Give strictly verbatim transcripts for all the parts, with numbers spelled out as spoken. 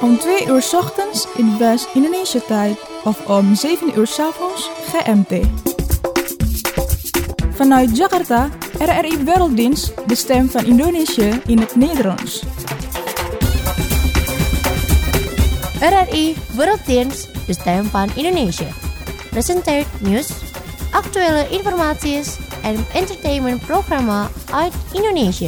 Om twee uur 's ochtends in West-Indonesia tijd of om zeven uur 's avonds G M T. Vanuit Jakarta, R R I Werelddienst, de stem van Indonesië in het Nederlands. R R I Werelddienst, de stem van Indonesië. Presenteert nieuws, actuele informaties en entertainmentprogramma uit Indonesië.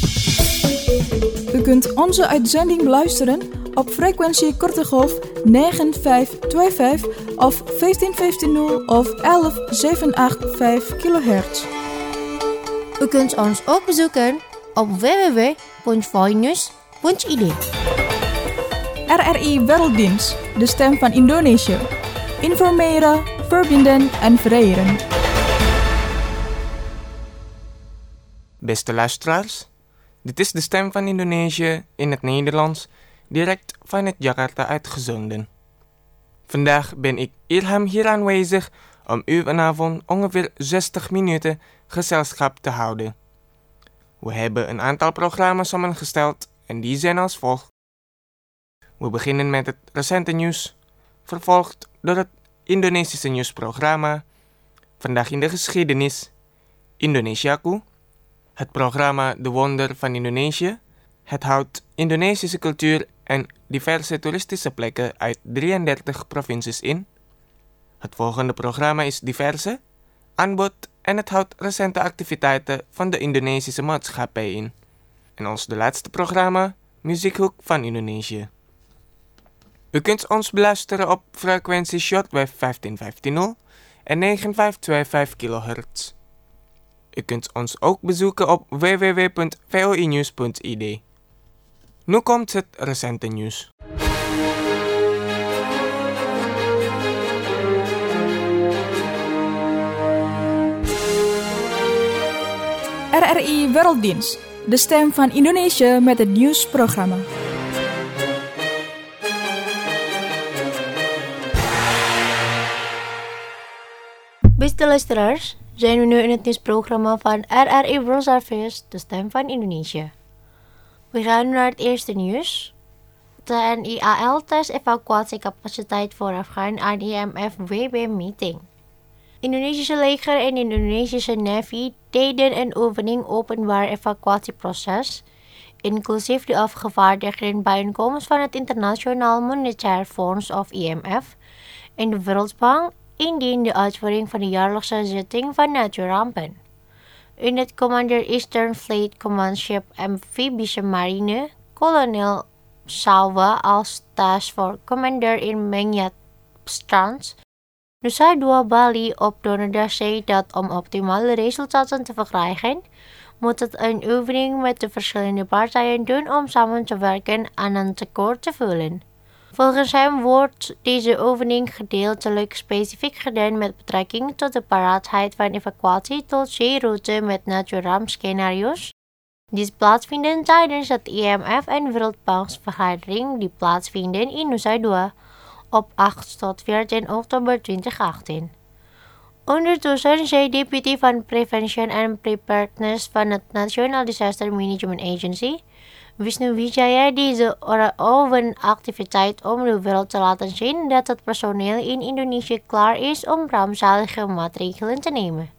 U kunt onze uitzending beluisteren op frequentie korte golf negen vijf twee vijf of vijftien vijftien of elf zeven acht vijf kilohertz. U kunt ons ook bezoeken op w w w punt voinews punt i d. R R I Werelddienst, de stem van Indonesië. Informeren, verbinden en vereren. Beste luisteraars, dit is de stem van Indonesië in het Nederlands, direct vanuit Jakarta uitgezonden. Vandaag ben ik Ilham hier aanwezig om u vanavond ongeveer zestig minuten gezelschap te houden. We hebben een aantal programma's samengesteld en die zijn als volgt. We beginnen met het recente nieuws, vervolgd door het Indonesische nieuwsprogramma, Vandaag in de geschiedenis, Indonesiaku, het programma De Wonder van Indonesië. Het houdt Indonesische cultuur en diverse toeristische plekken uit drieëndertig provincies in. Het volgende programma is Diverse, Aanbod en het houdt recente activiteiten van de Indonesische maatschappij in. En ons de laatste programma, Muziekhoek van Indonesië. U kunt ons beluisteren op frequentie shortwave vijftien vijftien en negen vijf twee vijf kilohertz. U kunt ons ook bezoeken op w w w punt voinews punt i d. Nu komt het recente nieuws. R R I Werelddienst, de stem van Indonesië met het nieuwsprogramma. Beste luisteraars, zijn we nu in het nieuwsprogramma van R R I World Service, de stem van Indonesië. We gaan naar het eerste nieuws. T N I A L test evacuatiecapaciteit voorafgaan aan I M F W B-meeting. Indonesische leger en Indonesische Navy deden een oefening openbaar evacuatieproces, inclusief de afgevaardigden bijeenkomst van het Internationaal Monetair Fonds of I M F en de Wereldbank indien de uitvoering van de jaarlijkse zitting van natuurrampen. In het Commander Eastern Fleet Command Ship Amphibische Marine, kolonel Salwa als task force commander in Mengyat Strand, Nusa Dua Bali op donderdag zei dat om optimale resultaten te verkrijgen, moet het een oefening met de verschillende partijen doen om samen te werken aan een tekort te vullen. Volgens hem wordt deze oefening gedeeltelijk specifiek gedaan met betrekking tot de paraatheid van evacuatie tot zeeroute met natuurrampscenario's. Die plaatsvinden tijdens het I M F en Wereldbanksvergadering die plaatsvinden in Nusa Dua op acht tot veertien oktober tweeduizend achttien. Ondertussen zei deputy van Prevention and Preparedness van het National Disaster Management Agency, Wisnu Wijaya, deze oefenactiviteit om de wereld te laten zien dat het personeel in Indonesië klaar is om rampzalige maatregelen te nemen.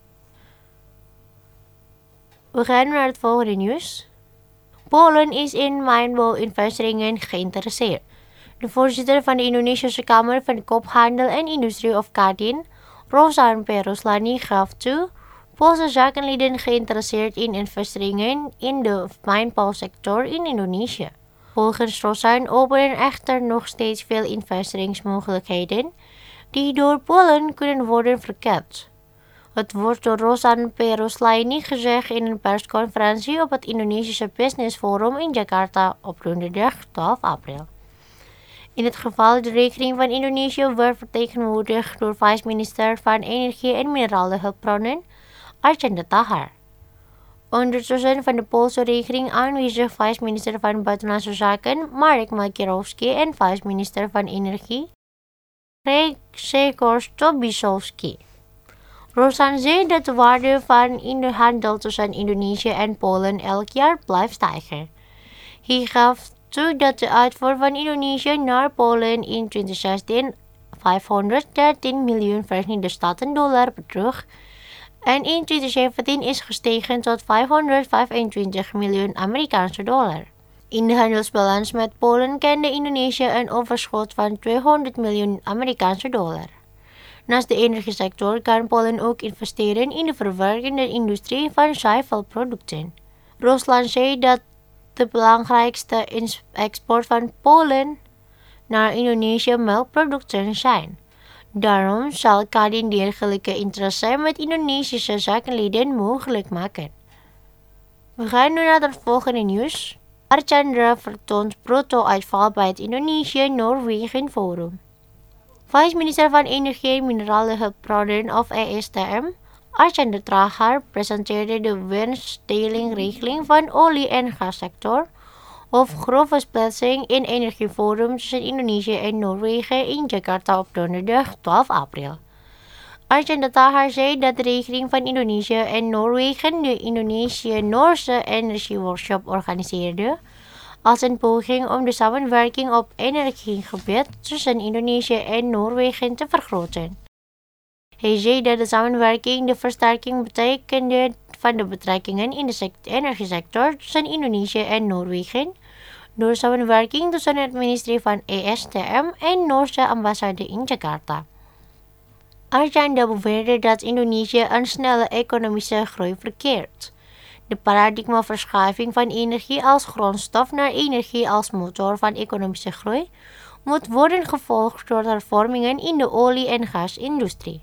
We gaan naar het volgende nieuws. Polen is in mijnbouwinvesteringen geïnteresseerd. De voorzitter van de Indonesische Kamer van Koophandel en Industrie of Kadin, Rozan P. Ruslani, gaf toe Poolse zakenlieden geïnteresseerd in investeringen in de mijnbouwsector in Indonesië. Volgens Rozan openen echter nog steeds veel investeringsmogelijkheden die door Polen kunnen worden verkeerd. Het wordt door Rozan P. Ruslani gezegd in een persconferentie op het Indonesische Business Forum in Jakarta op donderdag twaalf april. In het geval de rekening van Indonesië wordt vertegenwoordigd door vice-minister van Energie en Minerale Hulpbronnen, Archandra Tahar. Ondertussen van de Poolse regering aanwezig vice-minister van Buitenlandse Zaken, Marek Makierowski en vice-minister van Energie, Grzegorz Tobiszowski. Rozan zei dat de waarde van de handel tussen Indonesië en Polen elk jaar blijft stijgen. Hij gaf toe dat de uitvoer van Indonesië naar Polen in twintig zestien vijfhonderddertien miljoen Verenigde Staten dollar bedroeg en in twintig zeventien is gestegen tot vijfhonderdvijfentwintig miljoen Amerikaanse dollar. In de handelsbalans met Polen kende Indonesië een overschot van tweehonderd miljoen Amerikaanse dollar. Naast de energiesector kan Polen ook investeren in de verwerkende industrie van zuivelproducten. Rusland zei dat de belangrijkste export van Polen naar Indonesië melkproducten zijn. Daarom zal Kadin dergelijke interesse met Indonesische zakenlieden mogelijk maken. We gaan nu naar het volgende nieuws. Archandra vertoont bruto-uitval bij het Indonesië-Noorwegen Forum. Vice-minister van Energie en Minerale Hulpbronnen of E S T M, Archandra Thakar, presenteerde de winstdelingregeling van olie- en gassector of grove splitsing in energieforum tussen Indonesië en Noorwegen in Jakarta op donderdag twaalf april. Archandra Thakar zei dat de regering van Indonesië en Noorwegen de Indonesië-Noorse Energieworkshop organiseerde als een poging om de samenwerking op energiegebied tussen Indonesië en Noorwegen te vergroten. Hij zei dat de samenwerking de versterking betekende van de betrekkingen in de energiesector tussen Indonesië en Noorwegen door samenwerking tussen het ministerie van E S T M en Noorse ambassade in Jakarta. Archandra beweerde dat Indonesië een snelle economische groei verkeert. De paradigmaverschuiving van energie als grondstof naar energie als motor van economische groei moet worden gevolgd door hervormingen in de olie- en gasindustrie.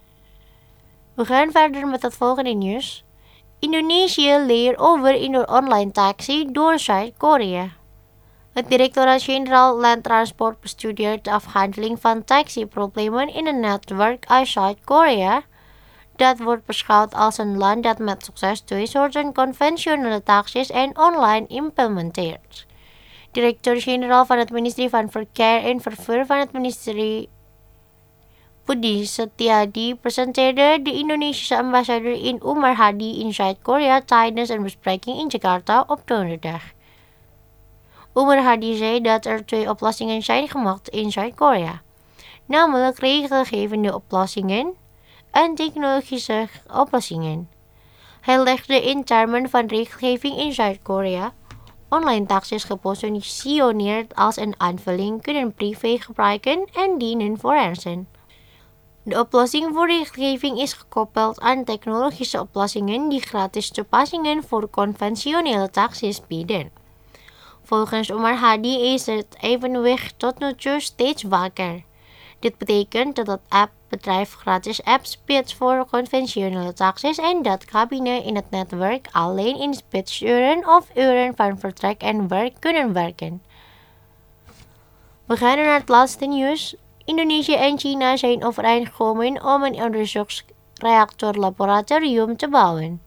We gaan verder met het volgende nieuws. Indonesië leert over in de online taxi door Zuid-Korea. Het Directoraat-Generaal Landtransport bestudeert de afhandeling van taxiproblemen in een netwerk uit Zuid-Korea. Dat wordt beschouwd als een land dat met succes twee soorten conventionele taxis en online implementeert. Directeur-generaal van het ministerie van Verkeer en Vervoer van het ministerie Budi Setiadi presenteerde de Indonesische ambassadeur in Umar Hadi in Zuid-Korea tijdens een bespreking in Jakarta op donderdag. Umar Hadi zei dat er twee oplossingen zijn gemaakt in Zuid-Korea, namelijk regelgevende oplossingen en technologische oplossingen. Hij legde in termen van regelgeving in Zuid-Korea online taxis gepositioneerd als een aanvulling kunnen privé gebruiken en dienen voor mensen. De oplossing voor regelgeving is gekoppeld aan technologische oplossingen die gratis toepassingen voor conventionele taxis bieden. Volgens Umar Hadi is het evenwicht tot nu toe steeds wakker. Dit betekent dat het appbedrijf gratis apps biedt voor conventionele taxis en dat cabine in het netwerk alleen in spitsuren of uren van vertrek en werk kunnen werken. We gaan naar het laatste nieuws. Indonesië en China zijn overeengekomen om een onderzoeksreactorlaboratorium te bouwen.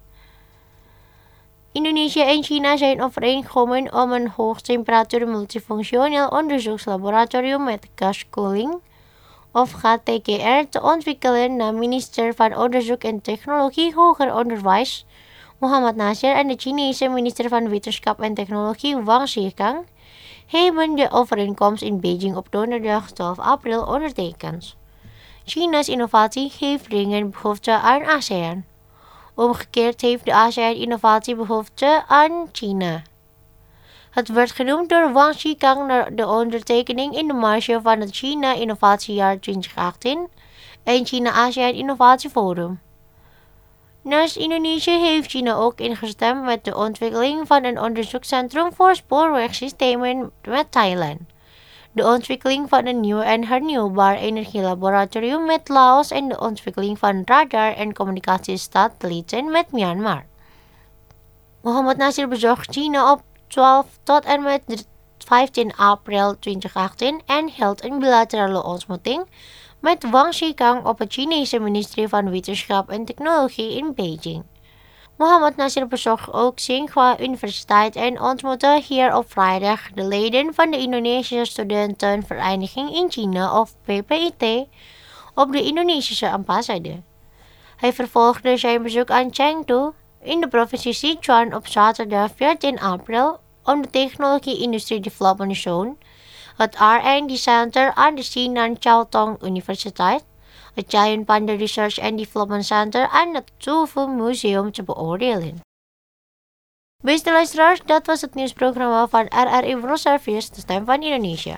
Indonesië en China zijn overeengekomen om een hoogtemperatuur multifunctioneel onderzoekslaboratorium met gaskoeling of H T G R te ontwikkelen na minister van Onderzoek en Technologie Hoger Onderwijs Muhammad Nasir en de Chinese minister van Wetenschap en Technologie Wang Zhikang hebben de overeenkomst in Beijing op donderdag twaalf april ondertekend. China's innovatie heeft dringend behoefte aan ASEAN. Omgekeerd heeft de ASEAN innovatie behoefte aan China. Het werd genoemd door Wang Zhikang naar de ondertekening in de marge van het China Innovatiejaar twintig achttien en China-ASEAN Innovatieforum. Naast Indonesië heeft China ook ingestemd met de ontwikkeling van een onderzoekscentrum voor spoorwegsystemen met Thailand, de ontwikkeling van een nieuw en hernieuwbaar energielaboratorium met Laos en de ontwikkeling van radar- en communicatiesatellieten met Myanmar. Mohammed Nasir bezocht China op twaalf tot en met vijftien april twintig achttien en hield een bilaterale ontmoeting met Wang Zhikang op het Chinese ministerie van Wetenschap en Technologie in Beijing. Mohammed Nasir bezocht ook Tsinghua Universiteit en ontmoette hier op vrijdag de leden van de Indonesische Studentenvereniging in China of P P I T op de Indonesische ambassade. Hij vervolgde zijn bezoek aan Chengdu in de provincie Sichuan op zaterdag veertien april om de technologie-industrie development zone, het R and D Center aan de Sinan Chiao Universiteit, het Giant Panda Research and Development Center en het Tufu Museum te beoordelen. Beste luisteraars, dat was het nieuwsprogramma van R R I World Service, de stem van Indonesië.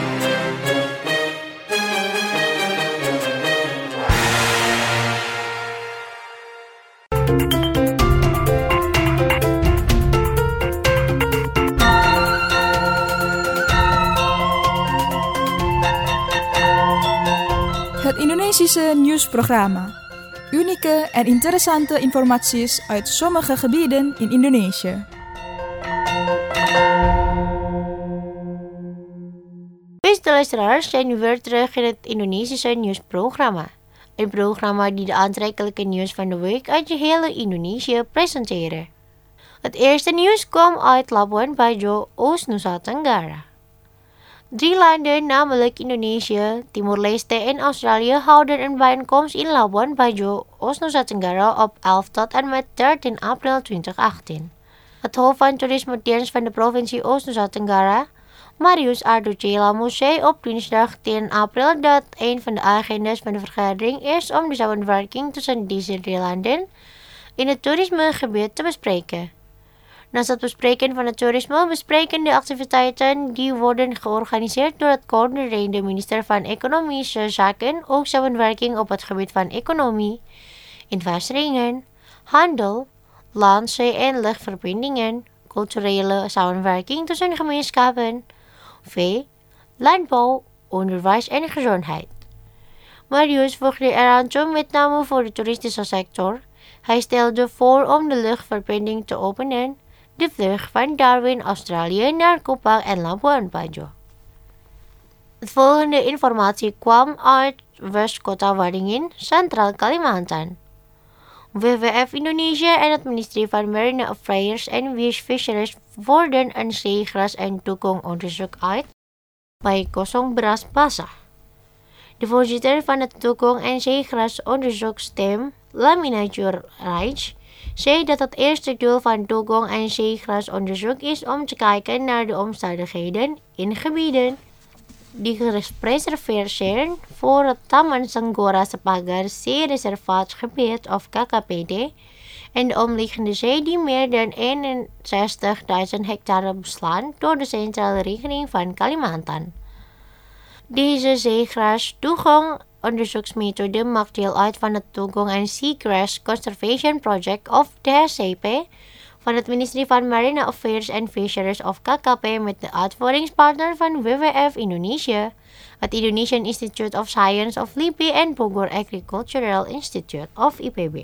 Het Indonesische nieuwsprogramma. Unieke en interessante informaties uit sommige gebieden in Indonesië. Beste luisteraars, zijn nu weer terug in het Indonesische nieuwsprogramma. Een programma die de aantrekkelijke nieuws van de week uit je hele Indonesië presenteren. Het eerste nieuws kwam uit Labuan Bajo, Oost-Nusa Tenggara. Drie landen, namelijk Indonesië, Timor-Leste en Australië, houden een bijeenkomst in Labuan Bajo, Oost-Nusa Tenggara op elf tot en met dertien april twintig achttien. Het hoofd van toerisme-dienst van de provincie Oost-Nusa Tenggara, Marius Arducela, zei op dinsdag tien april dat een van de agenda's van de vergadering is om de samenwerking tussen deze drie landen in het toerismegebied te bespreken. Naast het bespreken van het toerisme bespreken de activiteiten die worden georganiseerd door het coördinerende minister van Economische Zaken ook samenwerking op het gebied van economie, investeringen, handel, land, zee- en luchtverbindingen, culturele samenwerking tussen gemeenschappen, vee, landbouw, onderwijs en gezondheid. Marius voegde eraan toe met name voor de toeristische sector. Hij stelde voor om de luchtverbinding te openen, de vlucht van Darwin, Australië naar Kupang en Labuan Bajo. Het volgende informatie kwam uit West-Kota Waringin, Centraal Kalimantan. W W F Indonesië en het ministerie van Marine Affairs en Fisheries voerden een zeegras- en toekongonderzoek uit bij Kosong Beras Basah. De voorzitter van het toekong- en zeegrasonderzoekstem, Lamina Juraj, zei dat het eerste doel van toekong- en zeegrasonderzoek is om te kijken naar de omstandigheden in gebieden die gereserveerd zijn voor het Taman Senggora Sepagar Zeereservaatgebied of K K P D en de omliggende zee die meer dan eenenzestigduizend hectare beslaan door de centrale regering van Kalimantan. Deze zeegras-toegang-onderzoeksmethode maakt deel uit van het Toekong en Seagrass Conservation Project of T S C P van het ministerie van Marine Affairs and Fisheries of K K P met de uitvoeringspartner van W W F Indonesië, het Indonesian Institute of Science of L I P I en Bogor Agricultural Institute of I P B.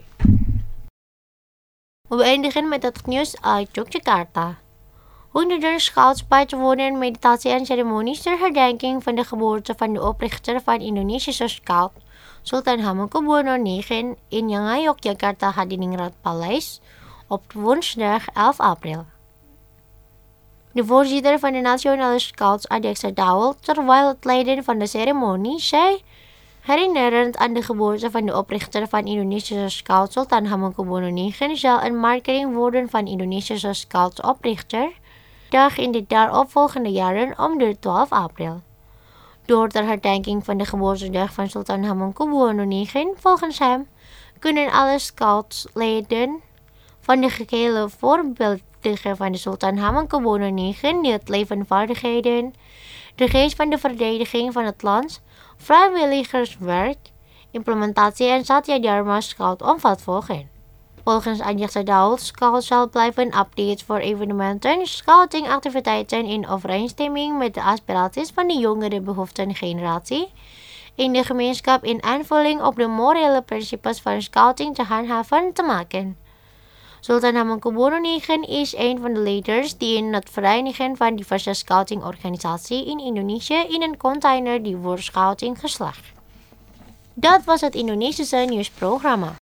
We beëindigen met het nieuws uit Yogyakarta. Honderden scouts bijwonen in meditatie en ceremonies ter herdenking van de geboorte van de oprichter van Indonesische Scout, Sultan Hamengkubuwono negen in Yanga Yogyakarta Hadiningrat Paleis op woensdag elf april. De voorzitter van de Nationale Scouts, Adeksa Dawel, terwijl het leiden van de ceremonie, zei, herinnerend aan de geboorte van de oprichter van Indonesische Scouts, Sultan Hamengkubuwono negen, zal een markering worden van Indonesische Scouts oprichter dag in de daaropvolgende jaren om de twaalf april. Door de herdenking van de geboortedag van Sultan Hamengkubuwono negen, volgens hem, kunnen alle Scoutsleden van de gehele voorbeeldigen van de Sultan Hamengkubuwono negen die het levenvaardigheden, de geest van de verdediging van het land, vrijwilligerswerk, implementatie en Satya Dharma Scout omvat volgen. Volgens Adeksa Dawel, Scout zal blijven updates voor evenementen, scoutingactiviteiten in overeenstemming met de aspiraties van de jongere behoeftengeneratie in de gemeenschap in aanvulling op de morele principes van scouting te handhaven te maken. Sultan Hamengkubuwono negen is een van de leiders die in het verenigen van diverse scoutingorganisaties in Indonesië in een container die voor scouting geslaagd. Dat was het Indonesische nieuwsprogramma.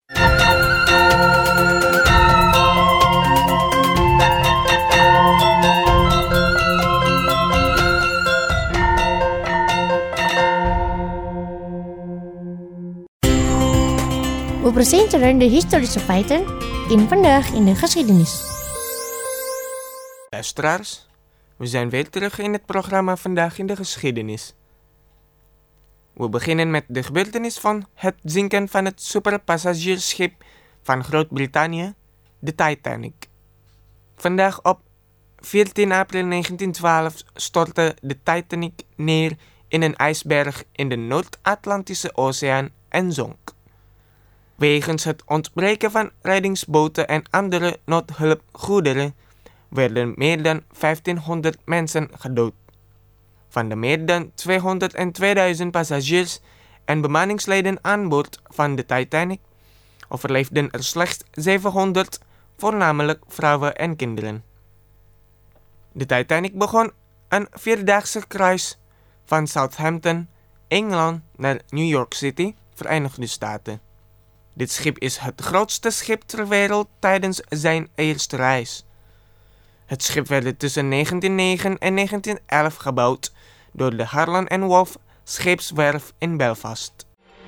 We presenteren de historische feiten in Vandaag in de Geschiedenis. Luisteraars, we zijn weer terug in het programma Vandaag in de Geschiedenis. We beginnen met de gebeurtenis van het zinken van het superpassagiersschip van Groot-Brittannië, de Titanic. Vandaag op veertien april negentien twaalf stortte de Titanic neer in een ijsberg in de Noord-Atlantische Oceaan en zonk. Wegens het ontbreken van reddingsboten en andere noodhulpgoederen werden meer dan vijftienhonderd mensen gedood. Van de meer dan tweehonderdtweeduizend passagiers en bemanningsleden aan boord van de Titanic overleefden er slechts zevenhonderd, voornamelijk vrouwen en kinderen. De Titanic begon een vierdaagse reis van Southampton, Engeland, naar New York City, Verenigde Staten. Dit schip is het grootste schip ter wereld tijdens zijn eerste reis. Het schip werd tussen negentien negen en negentien elf gebouwd door de Harland en Wolff scheepswerf in Belfast.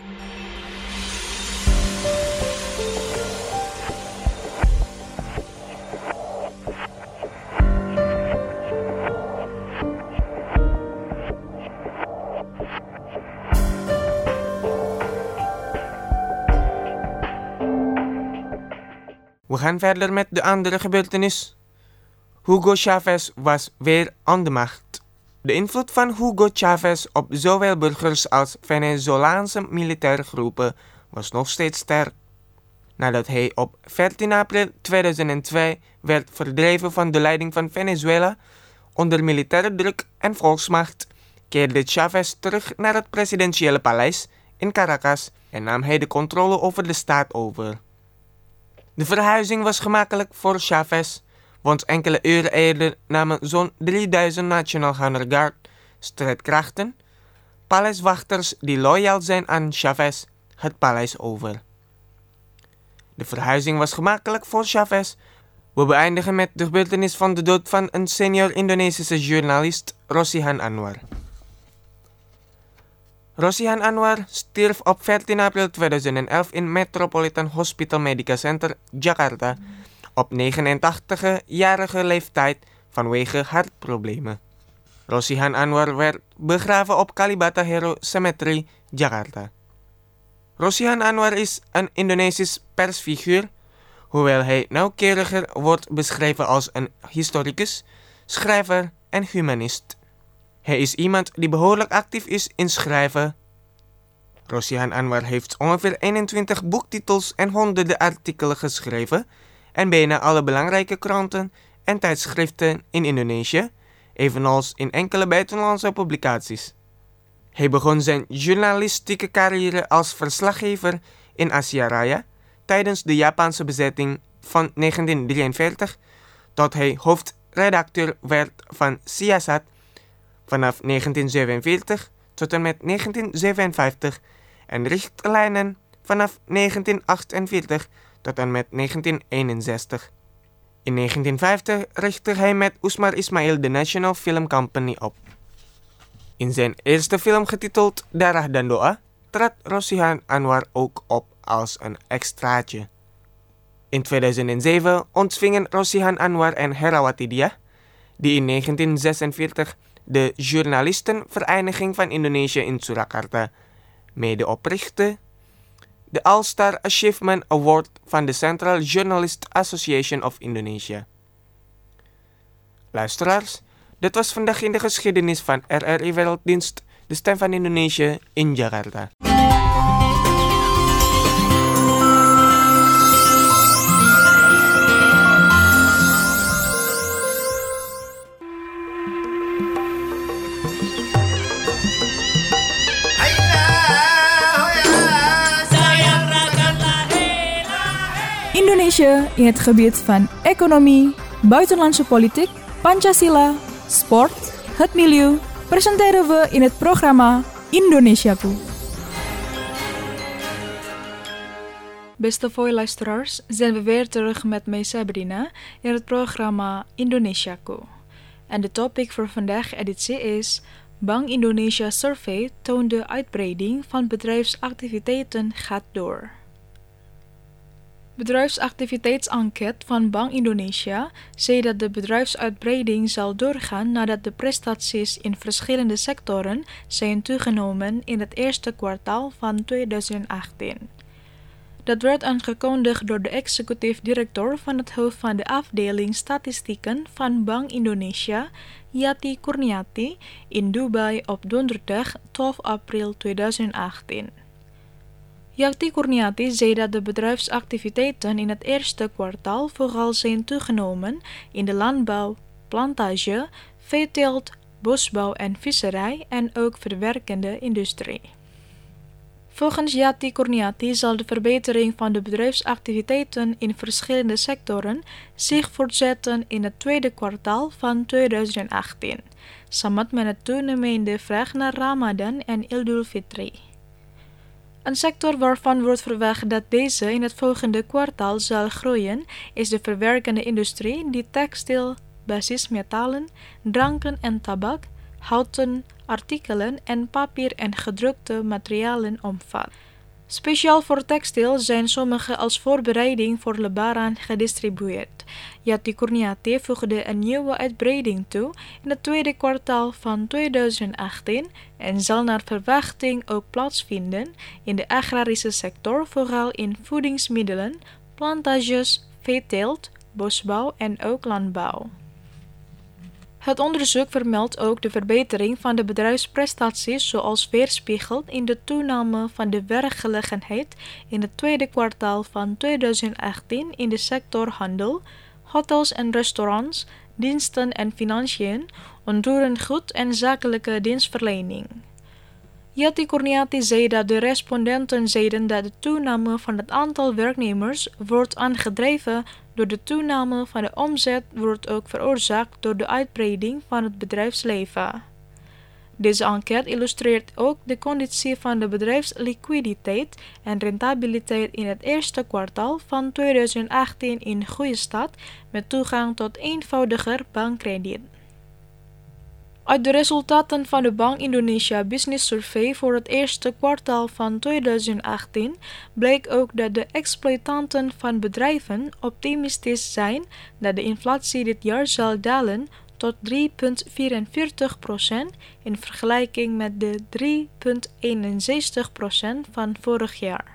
We gaan verder met de andere gebeurtenis. Hugo Chavez was weer aan de macht. De invloed van Hugo Chavez op zowel burgers als Venezolaanse militaire groepen was nog steeds sterk. Nadat hij op veertien april tweeduizend twee werd verdreven van de leiding van Venezuela onder militaire druk en volksmacht, keerde Chavez terug naar het presidentiële paleis in Caracas en nam hij de controle over de staat over. De verhuizing was gemakkelijk voor Chavez, want enkele uren eerder namen zo'n drieduizend National Guard strijdkrachten, paleiswachters die loyaal zijn aan Chavez, het paleis over. De verhuizing was gemakkelijk voor Chavez. We beëindigen met de gebeurtenis van de dood van een senior Indonesische journalist, Rosihan Anwar. Rosihan Anwar stierf op veertien april tweeduizend elf in Metropolitan Hospital Medical Center, Jakarta, op negenentachtigjarige leeftijd vanwege hartproblemen. Rosihan Anwar werd begraven op Kalibata Hero Cemetery, Jakarta. Rosihan Anwar is een Indonesisch persfiguur, hoewel hij nauwkeuriger wordt beschreven als een historicus, schrijver en humanist. Hij is iemand die behoorlijk actief is in schrijven. Rosihan Anwar heeft ongeveer eenentwintig boektitels en honderden artikelen geschreven en bijna alle belangrijke kranten en tijdschriften in Indonesië, evenals in enkele buitenlandse publicaties. Hij begon zijn journalistieke carrière als verslaggever in Asia Raya tijdens de Japanse bezetting van negentien drieënveertig, tot hij hoofdredacteur werd van Siasat vanaf negentien zevenenveertig tot en met negentien zevenenvijftig en richtlijnen vanaf negentien achtenveertig tot en met negentien eenenzestig. In negentien vijftig richtte hij met Usmar Ismail de National Film Company op. In zijn eerste film getiteld Darah dan Doa trad Rosihan Anwar ook op als een extraatje. In tweeduizend zeven ontvingen Rosihan Anwar en Herawati Dia, die in negentien zesenveertig de Journalistenvereniging van Indonesië in Surakarta mede oprichtte, de All-Star Achievement Award van de Central Journalist Association of Indonesia. Luisteraars, dit was vandaag in de geschiedenis van R R I Werelddienst, de stem van Indonesië in Jakarta. Indonesië in het gebied van economie, buitenlandse politiek, Pancasila, sport, het milieu, presenteren we in het programma Indonesiaku. Beste luisteraars, zijn we weer terug met mij Sabrina in het programma Indonesiaku. En de topic voor vandaag editie is Bank Indonesia Survey toont de uitbreiding van bedrijfsactiviteiten gaat door. Bedrijfsactiviteitsenquête van Bank Indonesia zei dat de bedrijfsuitbreiding zal doorgaan nadat de prestaties in verschillende sectoren zijn toegenomen in het eerste kwartaal van tweeduizend achttien. Dat werd aangekondigd door de executief directeur van het hoofd van de afdeling statistieken van Bank Indonesia, Yati Kurniati, in Dubai op donderdag twaalf april tweeduizend achttien. Yati Kurniati zei dat de bedrijfsactiviteiten in het eerste kwartaal vooral zijn toegenomen in de landbouw, plantage, veeteelt, bosbouw en visserij en ook verwerkende industrie. Volgens Yati Kurniati zal de verbetering van de bedrijfsactiviteiten in verschillende sectoren zich voortzetten in het tweede kwartaal van tweeduizend achttien, samen met het toenemende vraag naar Ramadan en Idul Fitri. Een sector waarvan wordt verwacht dat deze in het volgende kwartaal zal groeien, is de verwerkende industrie die textiel, basismetalen, dranken en tabak, houten artikelen en papier en gedrukte materialen omvat. Speciaal voor textiel zijn sommige als voorbereiding voor Lebaran gedistribueerd. Yati Kurniati voegde een nieuwe uitbreiding toe in het tweede kwartaal van tweeduizend achttien en zal naar verwachting ook plaatsvinden in de agrarische sector, vooral in voedingsmiddelen, plantages, veeteelt, bosbouw en ook landbouw. Het onderzoek vermeldt ook de verbetering van de bedrijfsprestaties, zoals weerspiegeld in de toename van de werkgelegenheid in het tweede kwartaal van tweeduizend achttien in de sector handel, hotels en restaurants, diensten en financiën, onroerend goed en zakelijke dienstverlening. Yati Kurniati zei dat de respondenten zeiden dat de toename van het aantal werknemers wordt aangedreven door de toename van de omzet, wordt ook veroorzaakt door de uitbreiding van het bedrijfsleven. Deze enquête illustreert ook de conditie van de bedrijfsliquiditeit en rentabiliteit in het eerste kwartaal van tweeduizend achttien in goede staat met toegang tot eenvoudiger bankkrediet. Uit de resultaten van de Bank Indonesia Business Survey voor het eerste kwartaal van tweeduizend achttien bleek ook dat de exploitanten van bedrijven optimistisch zijn dat de inflatie dit jaar zal dalen tot drie komma vierenveertig procent in vergelijking met de drie komma eenenzestig procent van vorig jaar.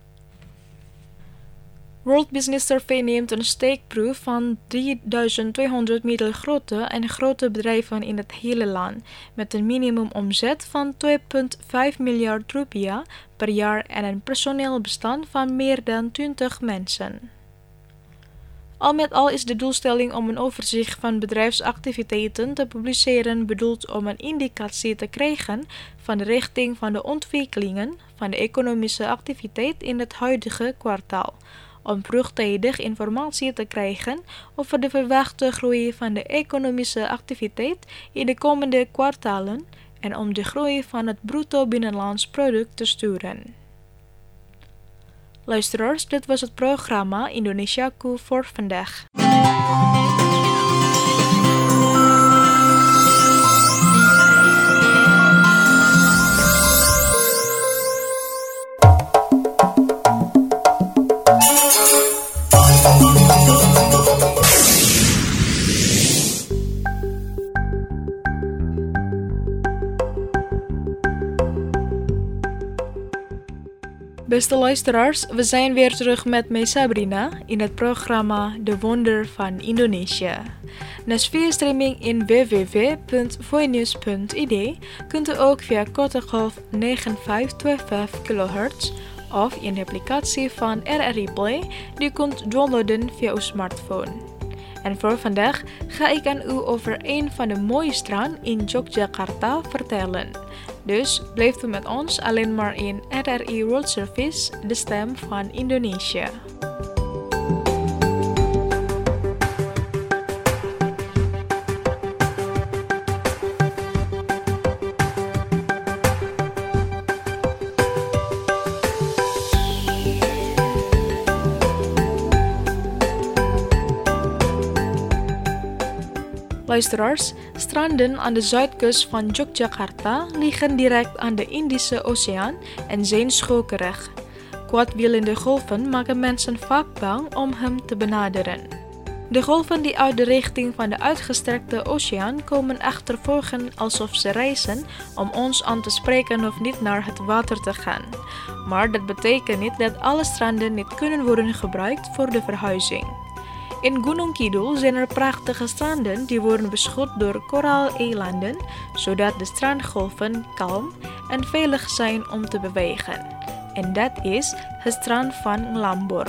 World Business Survey neemt een steekproef van drieduizend tweehonderd middelgrote en grote bedrijven in het hele land, met een minimumomzet van twee komma vijf miljard rupiah per jaar en een personeelbestand van meer dan twintig mensen. Al met al is de doelstelling om een overzicht van bedrijfsactiviteiten te publiceren bedoeld om een indicatie te krijgen van de richting van de ontwikkelingen van de economische activiteit in het huidige kwartaal, om vroegtijdig informatie te krijgen over de verwachte groei van de economische activiteit in de komende kwartalen en om de groei van het bruto binnenlands product te sturen. Luisteraars, dit was het programma Indonesiaku voor vandaag. Beste luisteraars, we zijn weer terug met mij Sabrina in het programma De Wonder van Indonesië. Naast via streaming in w w w punt voinews punt i d kunt u ook via korte golf negen vijf twee vijf kilohertz of in de applicatie van R R I Play die u kunt downloaden via uw smartphone. En voor vandaag ga ik aan u over een van de mooie stranden in Yogyakarta vertellen. Dus blijft u met ons alleen maar in R R I World Service, de stem van Indonesië. Luisteraars, stranden aan de zuidkust van Yogyakarta liggen direct aan de Indische Oceaan en zijn schokerig. Kwaadwillende golven maken mensen vaak bang om hem te benaderen. De golven die uit de richting van de uitgestrekte oceaan komen achtervolgen alsof ze reizen om ons aan te spreken of niet naar het water te gaan. Maar dat betekent niet dat alle stranden niet kunnen worden gebruikt voor de verhuizing. In Gunung Kidul zijn er prachtige stranden die worden beschut door koraaleilanden, zodat de strandgolven kalm en veilig zijn om te bewegen. En dat is het strand van Nglamborr.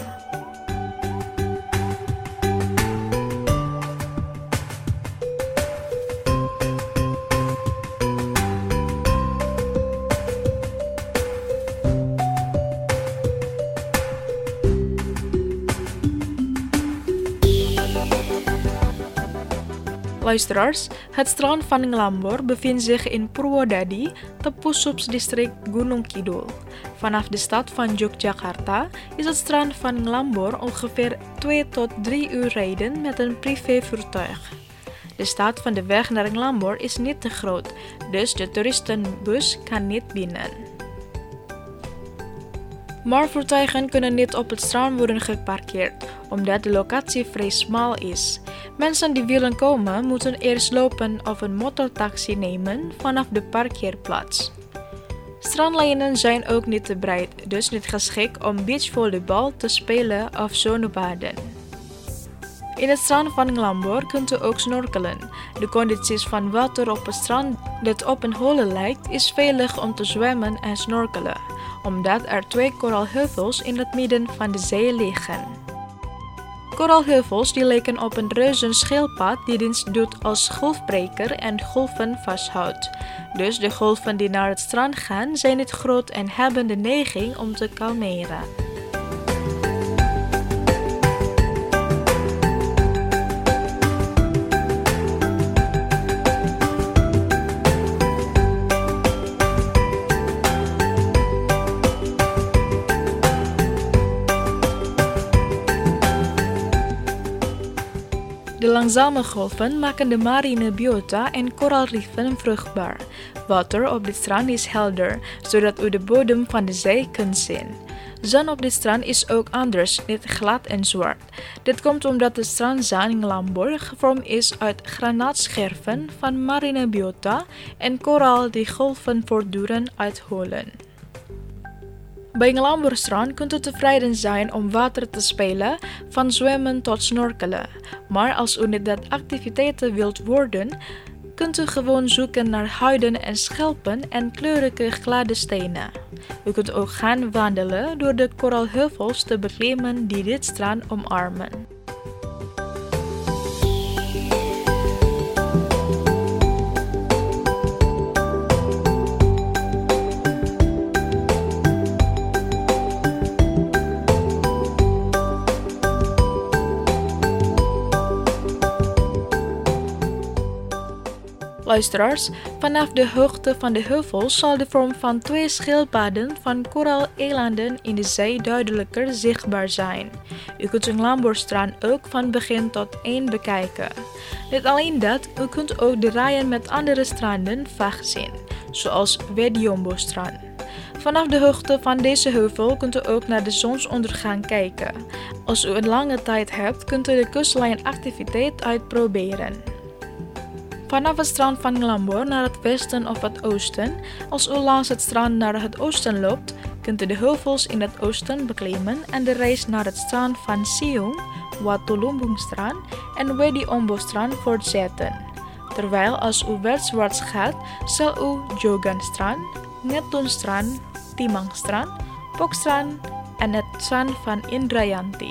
Luisteraars, het strand van Nglamborr bevindt zich in Purwodadi, Tepusubdistrik Gunung Kidul. Vanaf de stad van Yogyakarta is het strand van Nglamborr ongeveer twee tot drie uur rijden met een privévoertuig. De stad van de weg naar Nglamborr is niet te groot, dus de toeristenbus kan niet binnen. Maar voertuigen kunnen niet op het strand worden geparkeerd, omdat de locatie vrij smal is. Mensen die willen komen, moeten eerst lopen of een motortaxi nemen vanaf de parkeerplaats. Strandlijnen zijn ook niet te breed, dus niet geschikt om beachvolleybal te spelen of zonnebaden. In het strand van Nglamborr kunt u ook snorkelen. De condities van water op het strand dat op een holen lijkt, is veilig om te zwemmen en snorkelen, omdat er twee koraalheuvels in het midden van de zee liggen. Koraalheuvels die lijken op een reuzenschildpad die dienst doet als golfbreker en golven vasthoudt. Dus de golven die naar het strand gaan zijn niet groot en hebben de neiging om te kalmeren. De langzame golven maken de marine biota en koraalriffen vruchtbaar. Water op dit strand is helder, zodat u de bodem van de zee kunt zien. Zand op dit strand is ook anders, niet glad en zwart. Dit komt omdat de strandzand in Nglamborr gevormd is uit granaatscherven van marine biota en koraal die golven voortdurend uitholen. Bij Nglamborrstrand kunt u tevreden zijn om water te spelen, van zwemmen tot snorkelen. Maar als u niet dat activiteiten wilt worden, kunt u gewoon zoeken naar huiden en schelpen en kleurige gladde stenen. U kunt ook gaan wandelen door de koraalheuvels te beklimmen die dit strand omarmen. Luisteraars, vanaf de hoogte van de heuvels zal de vorm van twee schildpadden van koraaleilanden in de zee duidelijker zichtbaar zijn. U kunt een Nglamborrstrand ook van begin tot eind bekijken. Niet alleen dat, u kunt ook de rijen met andere stranden vaag zien, zoals Wediombo-strand. Vanaf de hoogte van deze heuvel kunt u ook naar de zonsondergang kijken. Als u een lange tijd hebt, kunt u de kustlijnactiviteit uitproberen. Vanaf het strand van Nglamborr naar het westen of het oosten, als u langs het strand naar het oosten loopt, kunt u de heuvels in het oosten beklimmen en de reis naar het strand van Siung, Watulumbungstrand en Wediombo-strand voortzetten. Terwijl als u westwaarts gaat, zal u Joganstrand, Netunstrand, Timangstrand, Pokstrand en het strand van Indrayanti.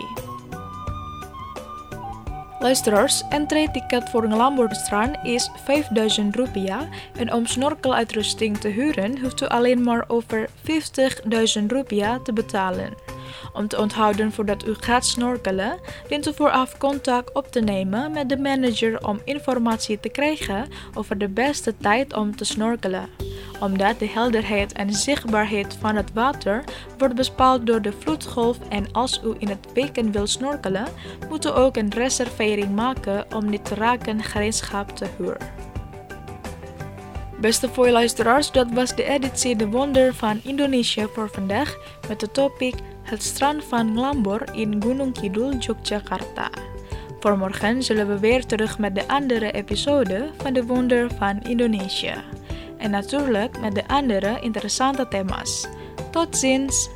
Luisteraars, entree-ticket voor Nglamborrstrand is vijfduizend rupiah en om snorkeluitrusting te huren hoeft u alleen maar over vijftigduizend rupiah te betalen. Om te onthouden voordat u gaat snorkelen, dient u vooraf contact op te nemen met de manager om informatie te krijgen over de beste tijd om te snorkelen. Omdat de helderheid en zichtbaarheid van het water wordt bepaald door de vloedgolf en als u in het weekend wil snorkelen, moet u ook een reservering maken om niet te raken gereedschap te huren. Beste luisteraars, dat was de editie De Wonder van Indonesië voor vandaag met de topic het strand van Nglambor in Gunung Kidul, Yogyakarta. Voor morgen zullen we weer terug met de andere episode van de Wonder van Indonesië. En natuurlijk met de andere interessante thema's. Tot ziens!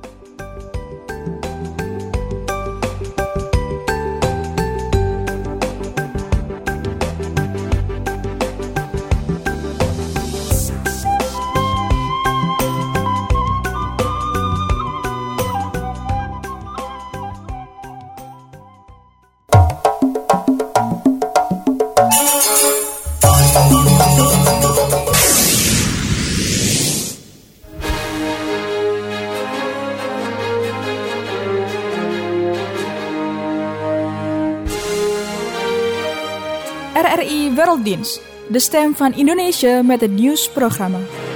R R I Werelddienst, de stem van Indonesië met het nieuwsprogramma.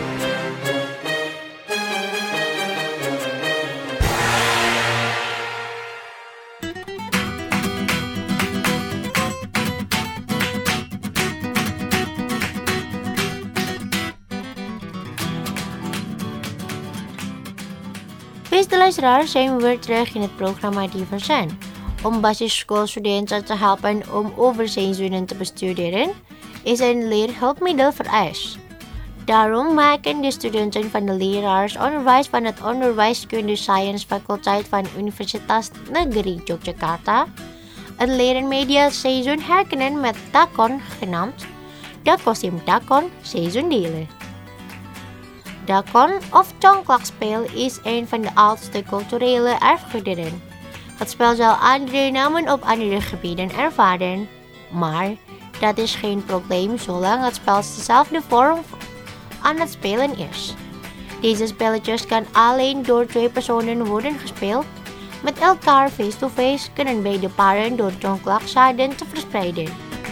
Beste luisteraars, zijn we weer terug in het programma Diversen. Om basisschoolstudenten te helpen om overseizoenen te bestuderen, is een leerhulpmiddel vereist. Daarom maken de studenten van de leraars onderwijs van het Onderwijskunde Science Faculteit van Universitas Negeri Yogyakarta een leren media seizoen herkennen met Dakon genaamd Dakosim Dakon seizoendelen. Dakon of tongklakspel is een van de oudste culturele erfgoederen. Het spel zal andere namen op andere gebieden ervaren, maar dat is geen probleem zolang het spel dezelfde vorm aan het spelen is. Deze spelletjes kan alleen door twee personen worden gespeeld. Met elkaar face-to-face kunnen beide paren door tongklakzaden te verspreiden.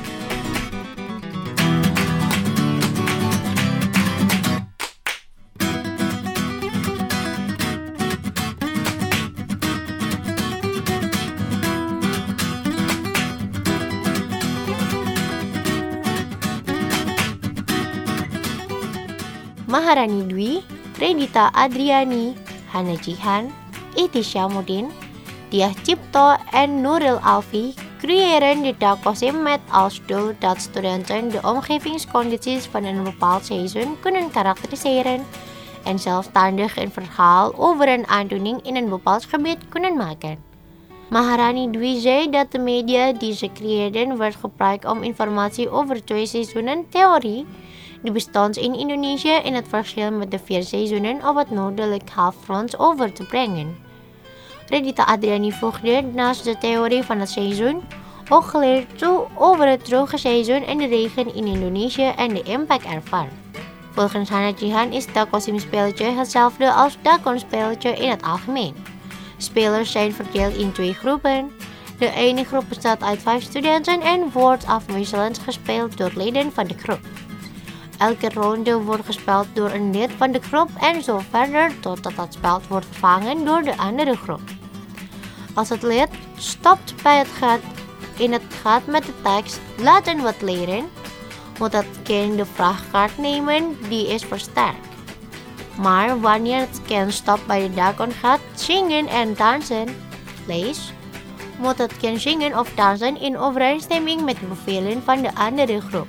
Maharani Dwi, Redita Adriani, Hana Jihan, Iti Syamuddin, Diah Cipto en Nuril Alfi creëren de Dakosim met als doel dat studenten de omgevingscondities van een bepaald seizoen kunnen karakteriseren en zelfstandig een verhaal over een aandoening in een bepaald gebied kunnen maken. Maharani Dwi zei dat de media die ze creëerden werd gebruikt om informatie over twee seizoenen theorie die bestond in Indonesië en het verschil met de vier seizoenen op het noordelijk halfrond over te brengen. Redita Adriani voegde naast de theorie van het seizoen ook geleerd toe over het droge seizoen en de regen in Indonesië en de impact ervan. Volgens Hana Jihan is Dakosim spelletje hetzelfde als Dakon spelletje in het algemeen. Spelers zijn verdeeld in twee groepen. De ene groep bestaat uit vijf studenten en wordt afwisselend gespeeld door leden van de groep. Elke ronde wordt gespeeld door een lid van de groep en zo verder totdat het spel wordt vervangen door de andere groep. Als het lid stopt bij het gat in het gat met de tekst laten wat leren, moet het kind de vraagkaart nemen die is versterkt. Maar wanneer het kind stopt bij de Dakon gat zingen en dansen, lees, moet het kind zingen of dansen in overeenstemming met de bevelen van de andere groep.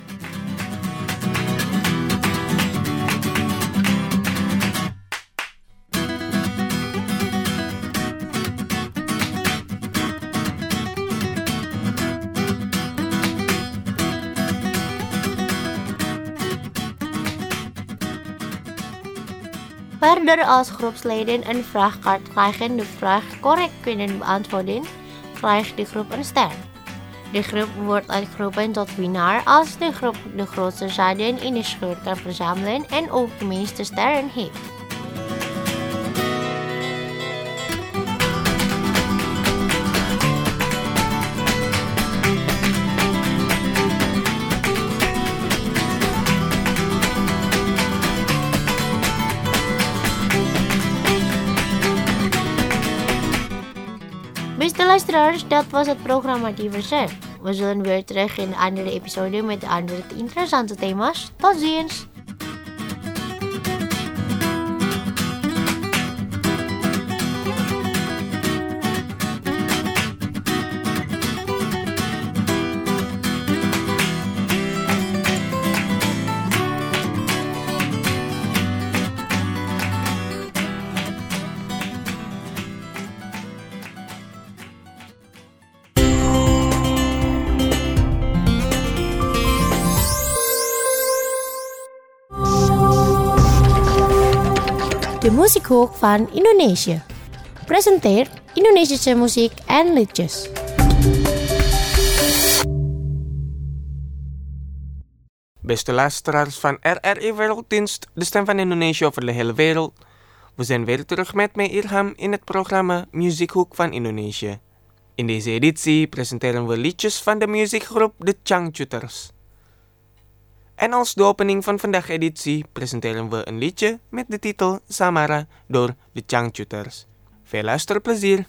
Verder als groepsleden een vraagkaart krijgen de vraag correct kunnen beantwoorden, krijgt de groep een ster. De groep wordt uitgeroepen tot winnaar als de groep de grootste zaden in de scheur kan verzamelen en ook de meeste sterren heeft. Beste luisteraars, dat was het programma Diversen. We zullen weer terug in een andere episode met andere interessante thema's. Tot ziens! de muziekhoek van Indonesië. Presenteert Indonesische muziek en liedjes. Beste luisteraars van R R I Werelddienst, de stem van Indonesië over de hele wereld. We zijn weer terug met mij Irham in het programma Muziekhoek van Indonesië. In deze editie presenteren we liedjes van de muziekgroep de Changchuters. En als de opening van vandaag editie presenteren we een liedje met de titel Samara door de Changchuters. Veel luisterplezier!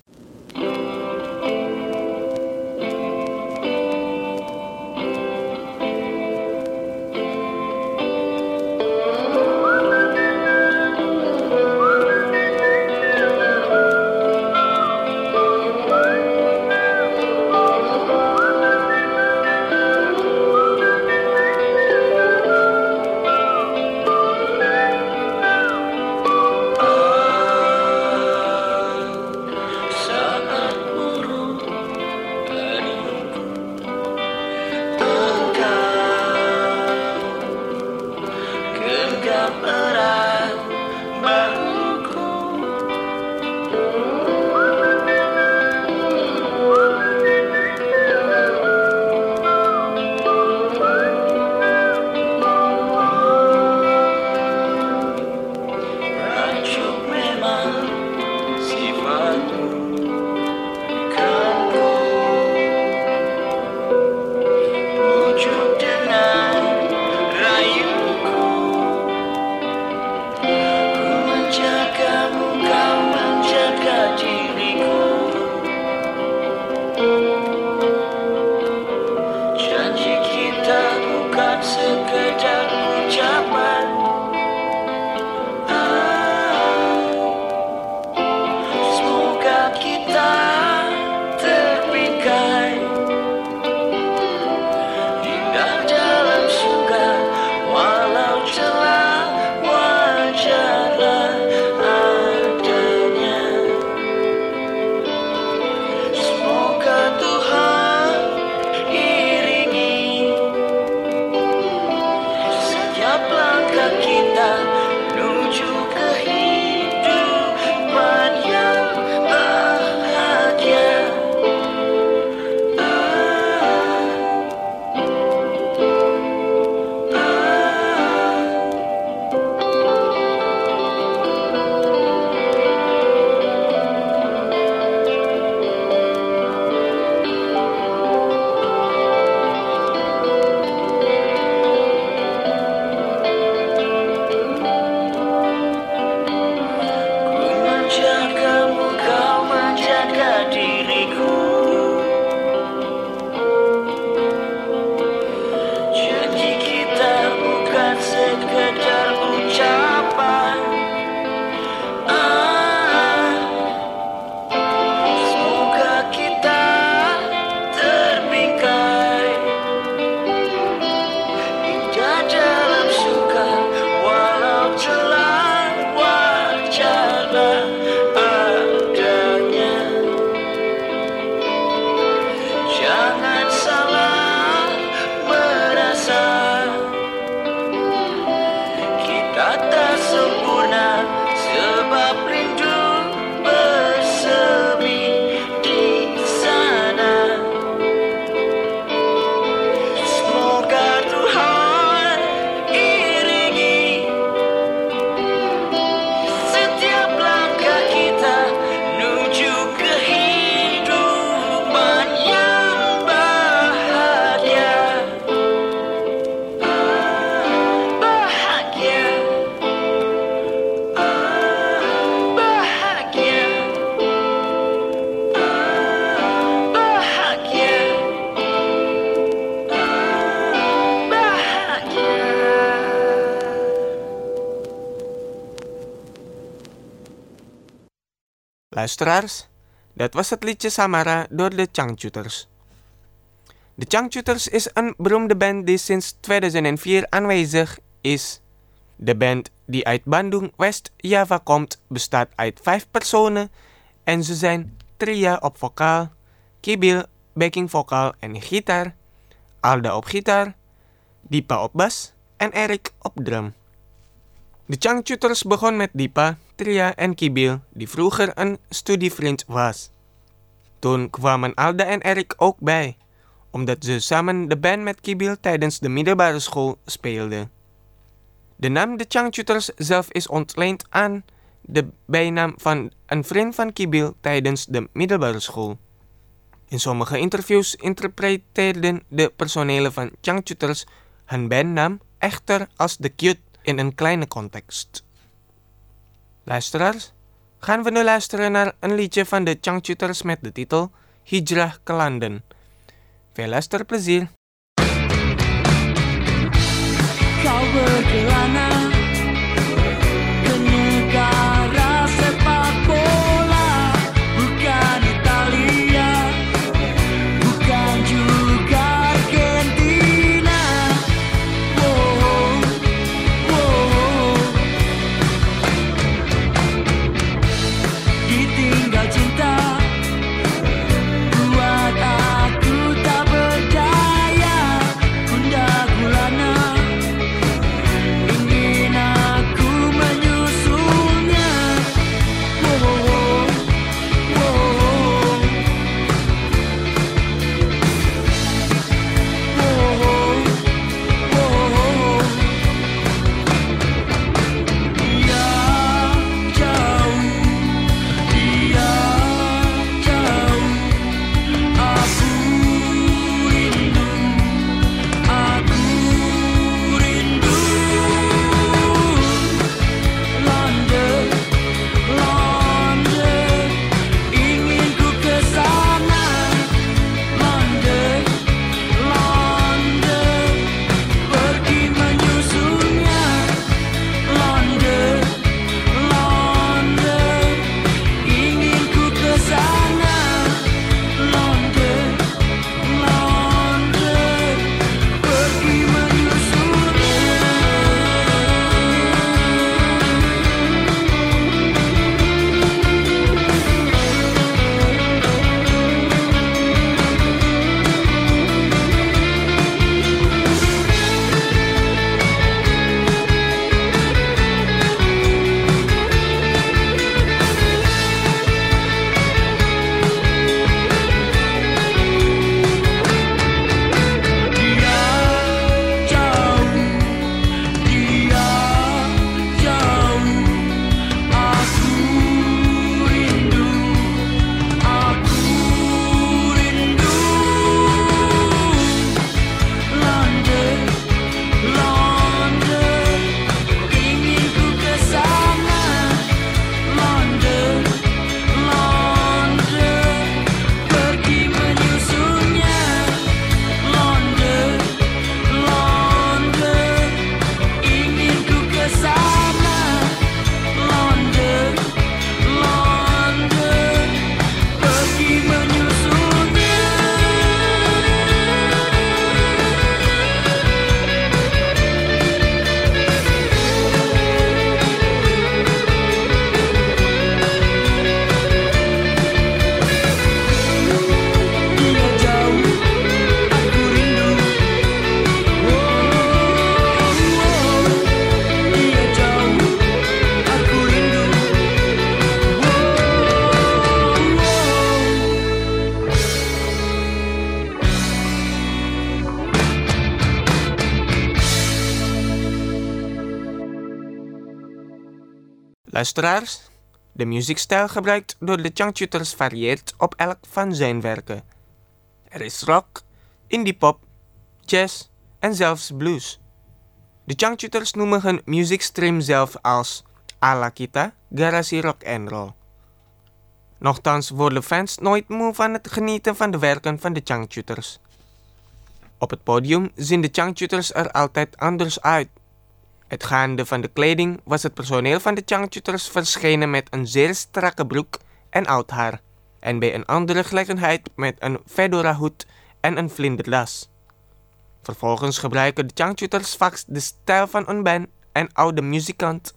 Luisteraars, dat was het liedje Samara door de Changchuters. De Changchuters is een beroemde band die sinds tweeduizend vier aanwezig is. De band die uit Bandung, West-Java komt, bestaat uit vijf personen en ze zijn Tria op vocaal, Kibil, backing vocaal en gitaar, Alda op gitaar, Dipa op bas en Erik op drum. De Changchuters begon met Dipa, Tria en Kibil, die vroeger een studievriend was. Toen kwamen Alda en Erik ook bij, omdat ze samen de band met Kibil tijdens de middelbare school speelden. De naam de Changchuters zelf is ontleend aan de bijnaam van een vriend van Kibil tijdens de middelbare school. In sommige interviews interpreteerden de personelen van Changchuters hun bandnaam echter als de Cute in een kleine context. Luisteraars, gaan we nu luisteren naar een liedje van de Changchuters met de titel Hijrah ke London. Veel luisterplezier. Kau berkelana ke negara sepak bola, bukan Italia, bukan juga Argentina. Wow, wow. Ditinggal cinta buat aku tak berdaya, gundah gulana. Luisteraars, de muziekstijl gebruikt door de Changchuters varieert op elk van zijn werken. Er is rock, indie pop, jazz en zelfs blues. De Changchuters noemen hun muziekstream zelf als Ala Kita Garasi Rock and Roll. Nochtans worden fans nooit moe van het genieten van de werken van de Changchuters. Op het podium zien de Changchuters er altijd anders uit. Uitgaande van de kleding was het personeel van de Changchuters verschenen met een zeer strakke broek en oud haar, en bij een andere gelegenheid met een fedora-hoed en een vlinderdas. Vervolgens gebruiken de Changchuters vaak de stijl van een band en oude muzikant.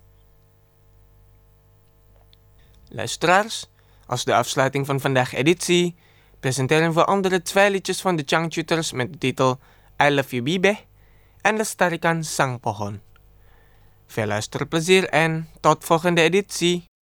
Luisteraars, als de afsluiting van vandaag editie presenteren we andere twee liedjes van de Changchuters met de titel I Love You Bibe en Lestarikan Sang Pohon. Veel luisterplezier en tot volgende editie.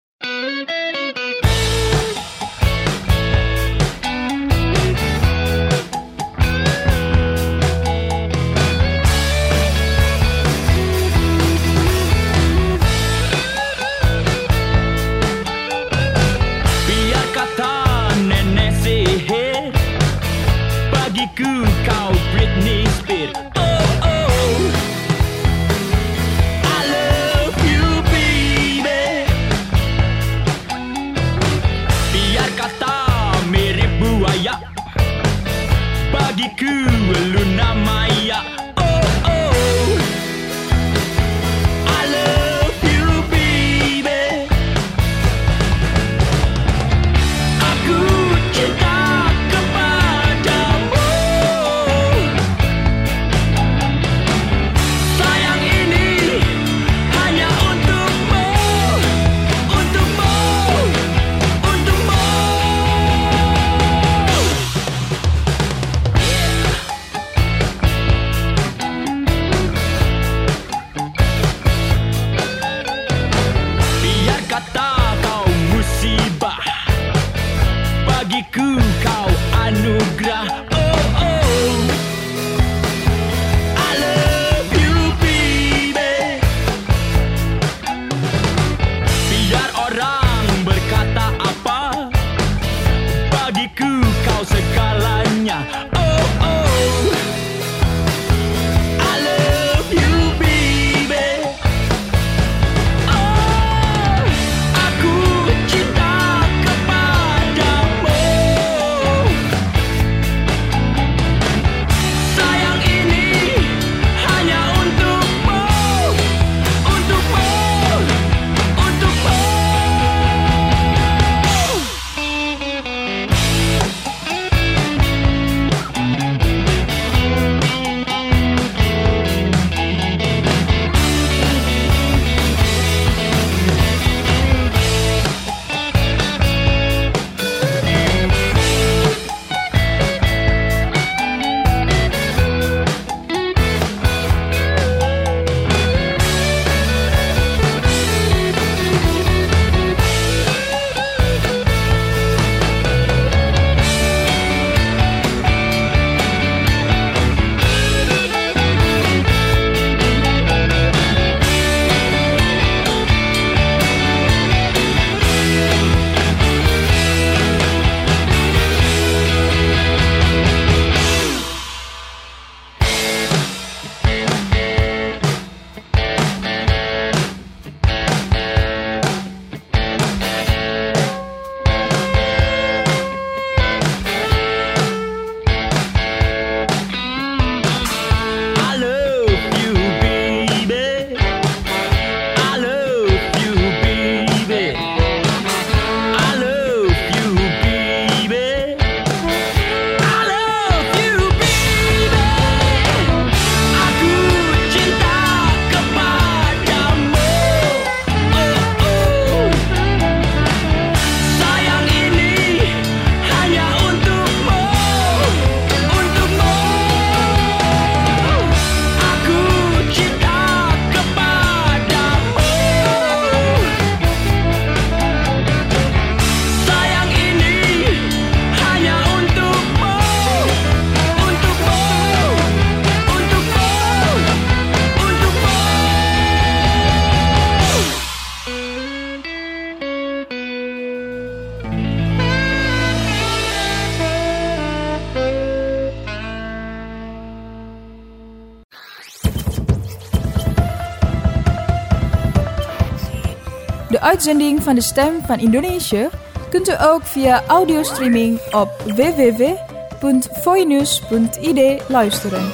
uitzending van de Stem van Indonesië kunt u ook via audiostreaming op w w w punt voinews punt i d luisteren.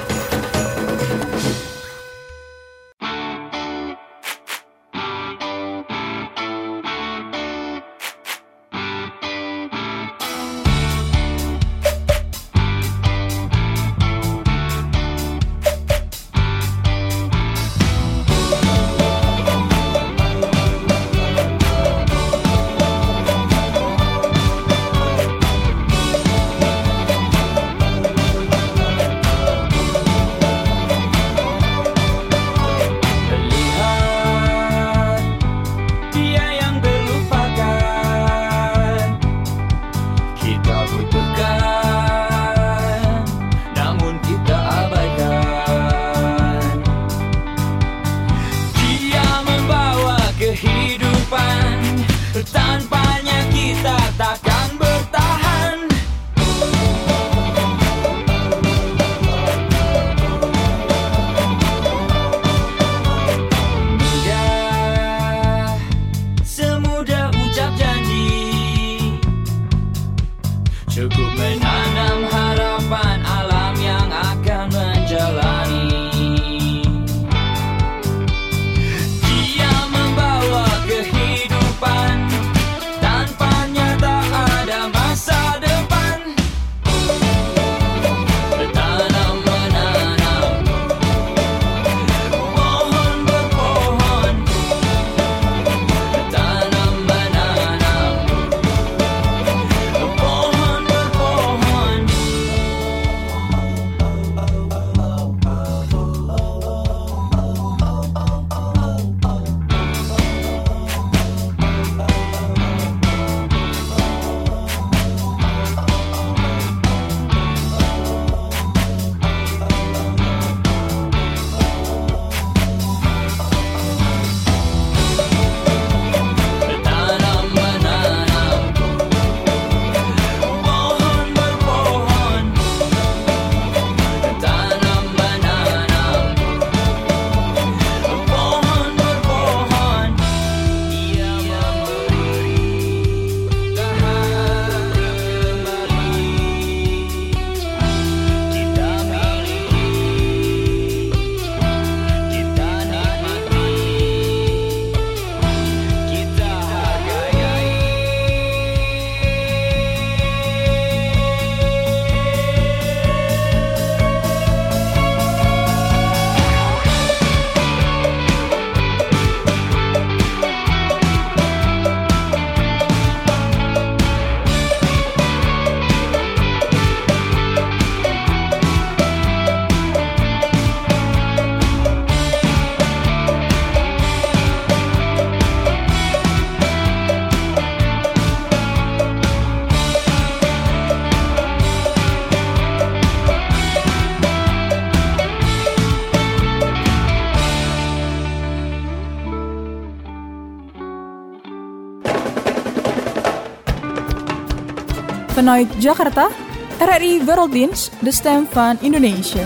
Vanuit Jakarta, R R I Werelddienst, de stem van Indonesië.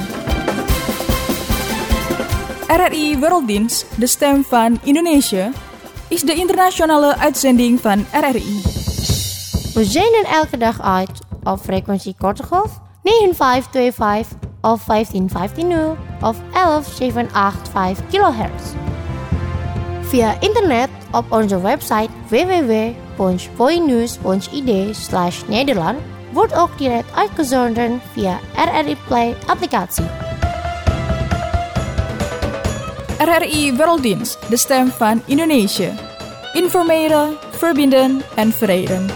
R R I Werelddienst, de stem van Indonesië, is de internationale uitzending van R R I. We zenden elke dag uit op frequentie korte golf negen vijf twee vijf of vijftien vijftien nul of elf zeven acht vijf kilohertz. Via internet op onze website w w w punt voinews punt i d slash Nederland wordt ook direct uitgezonden via R R I Play applicatie. R R I Werelddienst, de stem van Indonesië. Informeren, verbinden en verenigen.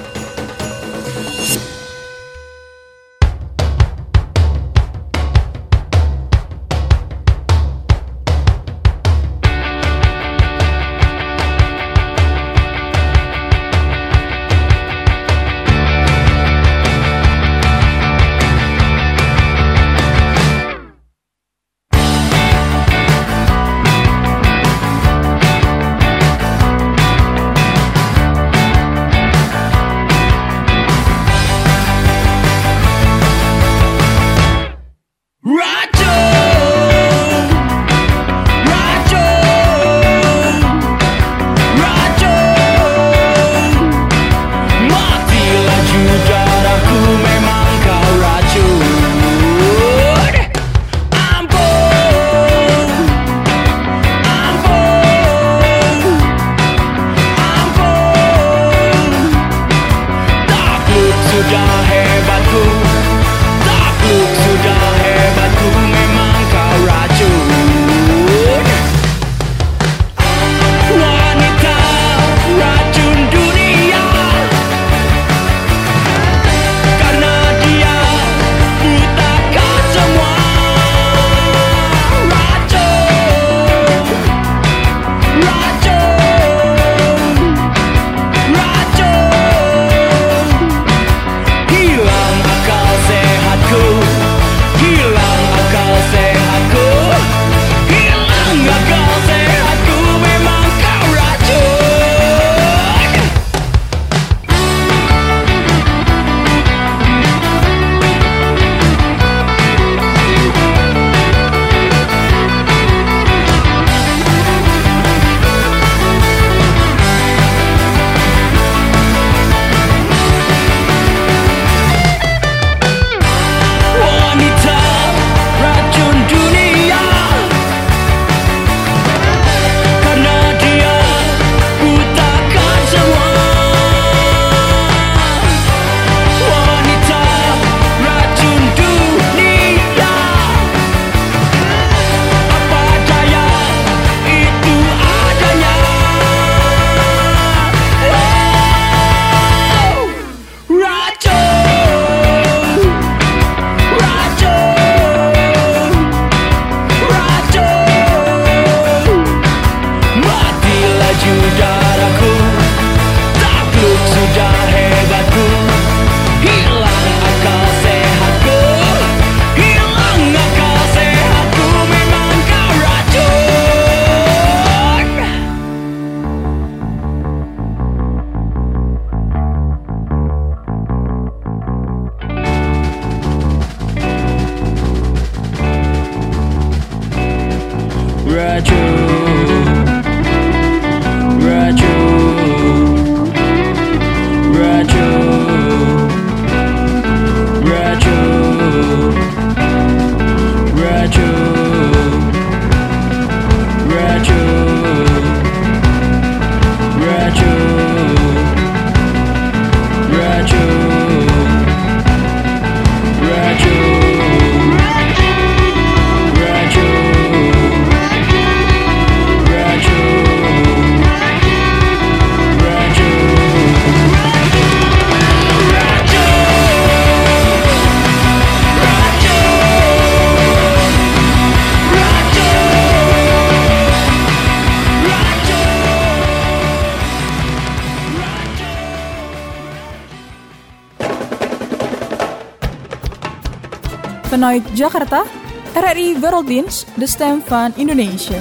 Vanuit Jakarta, R R I Werelddienst, de stem van Indonesië.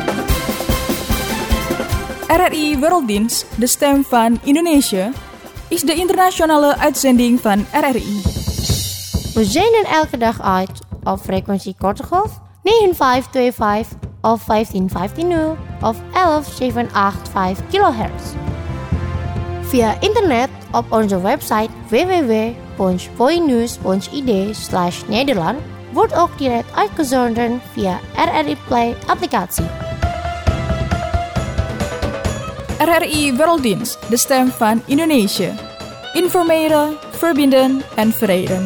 R R I Werelddienst, de stem van Indonesië, is de internationale uitzending van R R I. We zenden elke dag uit op frequentie korte golf negen vijf twee vijf of vijftien vijftien of elf zeven acht vijf kilohertz. Via internet op onze website w w w punt voinews punt i d slash Nederland wordt ook direct uitgezonden via R R I Play applicatie. R R I Werelddienst, de stem van Indonesië. Informeren, verbinden en verenigen.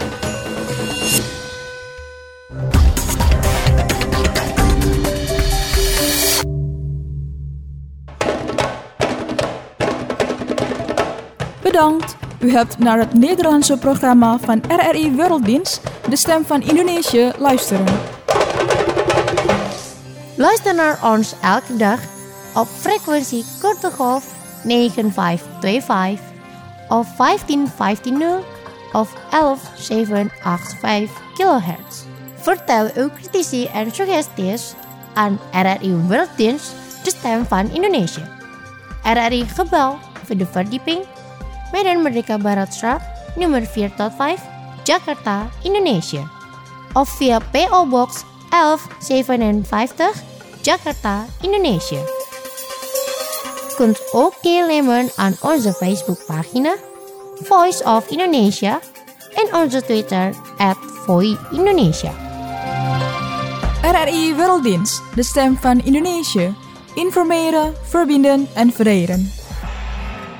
Bedankt. U hebt naar het Nederlandse programma van R R I Werelddienst, de stem van Indonesië, luisteren. Luister naar ons elke dag op frequentie korte golf negen vijf twee vijf of vijftien vijftien of elf zeven acht vijf kilohertz. Vertel uw critici en suggesties aan R R I Werelddienst, de stem van Indonesië. R R I Gebouw, vierde verdieping, Medan Merdeka Baratstraat, nummer vier tot vijf, Jakarta, Indonesië. Of via P O Box elf zevenenvijftig, Jakarta, Indonesië. Kunt ook deelnemen aan onze Facebookpagina Voice of Indonesia en onze Twitter at Voi Indonesia. R R I Werelddienst, de stem van Indonesië. Informeren, verbinden en verenigen.